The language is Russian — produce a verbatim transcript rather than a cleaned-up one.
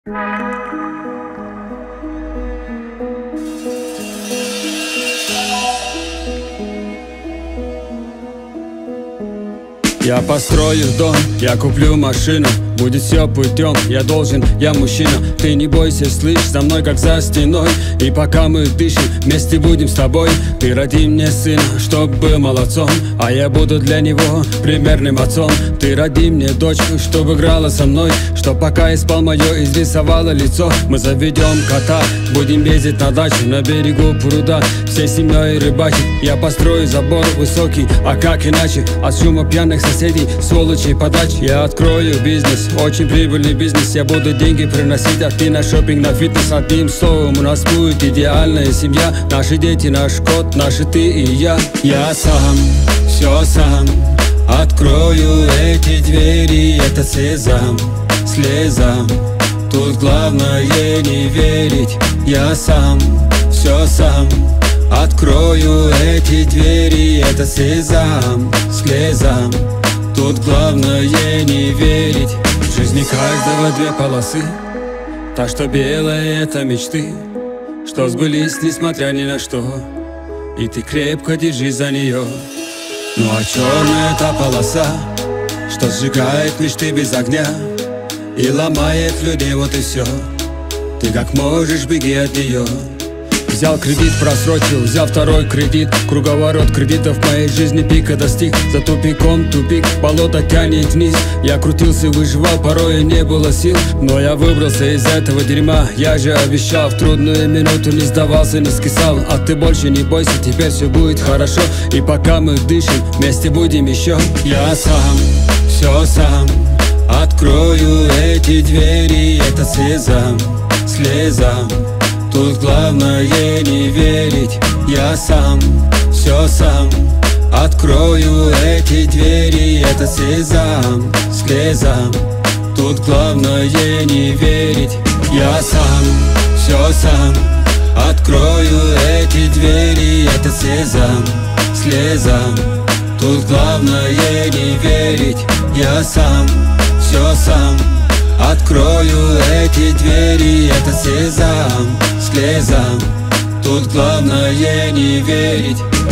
Я построю дом, я куплю машину. Будет все путем, я должен, я мужчина. Ты не бойся, слышь, за мной как за стеной. И пока мы дышим, вместе будем с тобой. Ты роди мне сына, чтоб был молодцом, а я буду для него примерным отцом. Ты роди мне дочку, чтоб играла со мной, чтоб пока я спал, мое изрисовало лицо. Мы заведем кота, будем ездить на дачу на берегу пруда, всей семьей рыбачить. Я построю забор высокий, а как иначе? От шума пьяных соседей, сволочей подач. Я открою бизнес, очень прибыльный бизнес. Я буду деньги приносить, а ты на шопинг, на фитнес. Одним словом, у нас будет идеальная семья. Наши дети, наш кот, наши ты и я. Я сам, все сам открою эти двери, это сезам, слезам. Тут главное не верить. Я сам, все сам открою эти двери, это сезам, слезам. Тут главное не верить. В жизни каждого две полосы, та, что белая, это мечты, что сбылись, несмотря ни на что, и ты крепко держись за нее. Ну а черная та полоса, что сжигает мечты без огня и ломает людей, вот и все. Ты как можешь, беги от нее. Взял кредит, просрочил, взял второй кредит. Круговорот кредитов в моей жизни пика достиг. За тупиком тупик, болото тянет вниз. Я крутился, выживал, порой и не было сил, но я выбрался из этого дерьма. Я же обещал, в трудную минуту не сдавался, не скисал. А ты больше не бойся, теперь все будет хорошо. И пока мы дышим, вместе будем еще. Я сам, все сам открою эти двери, это сезам, слезам. Тут главное не верить. Я сам, все сам открою эти двери, это сезам, слезам. Тут главное не верить. Я сам, все сам открою эти двери, это сезам, слезам. Тут главное не верить. Я сам, все сам открою эти двери, это сезам, слезам. Тут главное не верить.